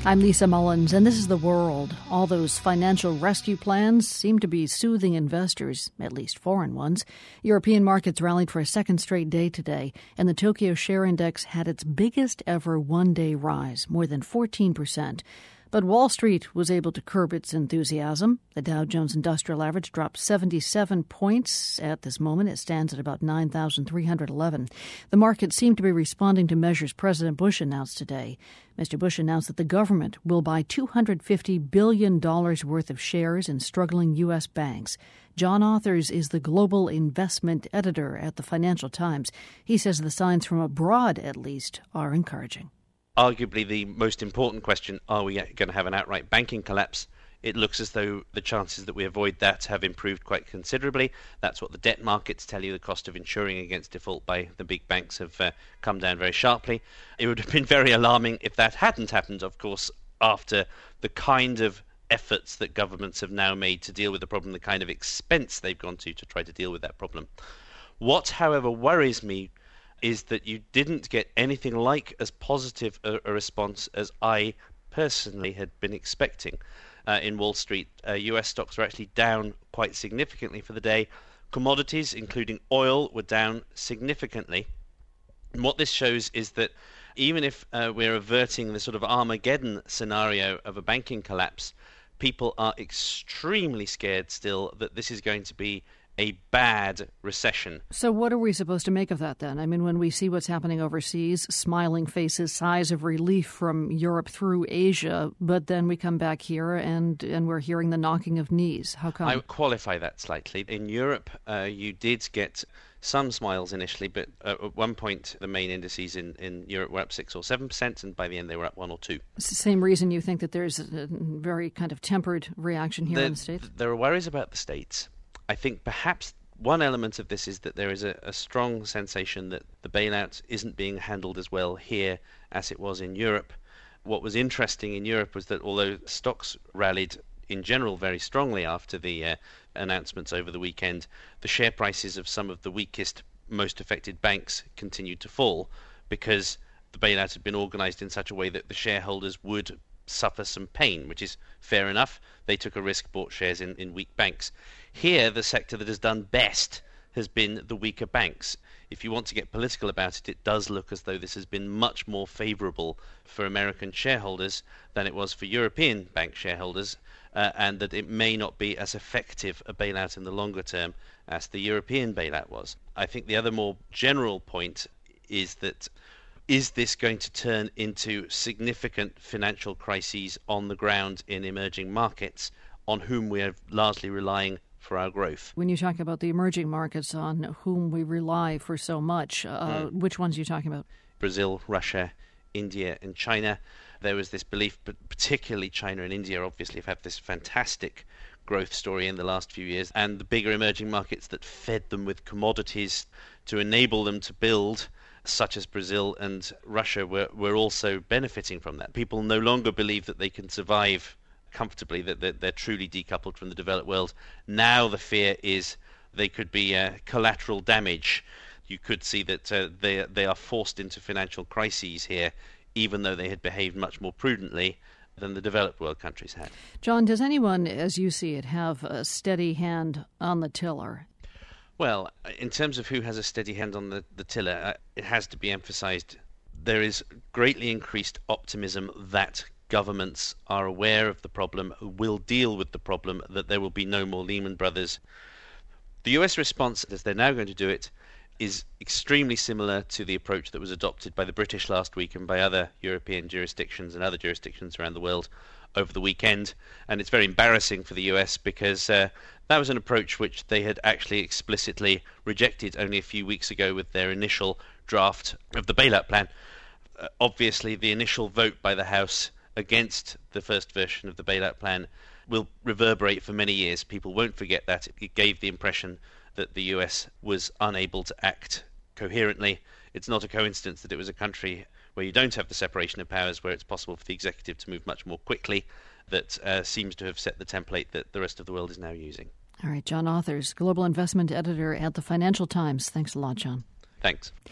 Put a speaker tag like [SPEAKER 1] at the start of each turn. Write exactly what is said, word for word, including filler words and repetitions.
[SPEAKER 1] I'm Lisa Mullins, and this is The World. All those financial rescue plans seem to be soothing investors, at least foreign ones. European markets rallied for a second straight day today, and the Tokyo Share Index had its biggest ever one-day rise, more than fourteen percent. But Wall Street was able to curb its enthusiasm. The Dow Jones Industrial Average dropped seventy-seven points. At this moment, it stands at about nine thousand three hundred eleven. The market seemed to be responding to measures President Bush announced today. Mister Bush announced that the government will buy two hundred fifty billion dollars worth of shares in struggling U S banks. John Authers is the global investment editor at the Financial Times. He says the signs from abroad, at least, are encouraging.
[SPEAKER 2] Arguably the most important question, are we going to have an outright banking collapse? It looks as though the chances that we avoid that have improved quite considerably. That's what the debt markets tell you. The cost of insuring against default by the big banks have uh, come down very sharply. It would have been very alarming if that hadn't happened, of course, after the kind of efforts that governments have now made to deal with the problem, the kind of expense they've gone to to try to deal with that problem. What, however, worries me is that you didn't get anything like as positive a, a response as I personally had been expecting. Uh, in Wall Street, uh, U S stocks were actually down quite significantly for the day. Commodities, including oil, were down significantly. And what this shows is that even if uh, we're averting the sort of Armageddon scenario of a banking collapse, people are extremely scared still that this is going to be a bad recession.
[SPEAKER 1] So what are we supposed to make of that then? I mean, when we see what's happening overseas, smiling faces, sighs of relief from Europe through Asia, but then we come back here and, and we're hearing the knocking of knees. How come?
[SPEAKER 2] I would qualify that slightly. In Europe, uh, you did get some smiles initially, but uh, at one point the main indices in, in Europe were up six or seven percent, and by the end they were up one or two.
[SPEAKER 1] It's the same reason you think that there's a very kind of tempered reaction here
[SPEAKER 2] there,
[SPEAKER 1] in the States?
[SPEAKER 2] There are worries about the States. I think perhaps one element of this is that there is a, a strong sensation that the bailout isn't being handled as well here as it was in Europe. What was interesting in Europe was that although stocks rallied in general very strongly after the uh, announcements over the weekend, the share prices of some of the weakest, most affected banks continued to fall because the bailout had been organised in such a way that the shareholders would suffer some pain, which is fair enough. They took a risk, bought shares in, in weak banks. Here, the sector that has done best has been the weaker banks. If you want to get political about it, it does look as though this has been much more favourable for American shareholders than it was for European bank shareholders, uh, and that it may not be as effective a bailout in the longer term as the European bailout was. I think the other more general point is that is this going to turn into significant financial crises on the ground in emerging markets on whom we are largely relying for our growth?
[SPEAKER 1] When you talk about the emerging markets on whom we rely for so much, uh, mm. which ones are you talking about?
[SPEAKER 2] Brazil, Russia, India and China. There was this belief, but particularly China and India obviously have had this fantastic growth story in the last few years, and the bigger emerging markets that fed them with commodities to enable them to build, such as Brazil and Russia, were, were also benefiting from that. People no longer believe that they can survive comfortably, that they're, they're truly decoupled from the developed world. Now the fear is they could be uh, collateral damage. You could see that uh, they, they are forced into financial crises here, even though they had behaved much more prudently than the developed world countries had.
[SPEAKER 1] John, does anyone, as you see it, have a steady hand on the tiller?
[SPEAKER 2] Well, in terms of who has a steady hand on the, the tiller, uh, it has to be emphasized there is greatly increased optimism that governments are aware of the problem, will deal with the problem, that there will be no more Lehman Brothers. The U S response, as they're now going to do it, is extremely similar to the approach that was adopted by the British last week and by other European jurisdictions and other jurisdictions around the world over the weekend. And it's very embarrassing for the U S because uh, that was an approach which they had actually explicitly rejected only a few weeks ago with their initial draft of the bailout plan. Uh, obviously, the initial vote by the House against the first version of the bailout plan will reverberate for many years. People won't forget that. It gave the impression that the U S was unable to act coherently. It's not a coincidence that it was a country where you don't have the separation of powers, where it's possible for the executive to move much more quickly, that uh, seems to have set the template that the rest of the world is now using.
[SPEAKER 1] All right, John Authers, Global Investment Editor at the Financial Times. Thanks a lot, John.
[SPEAKER 2] Thanks.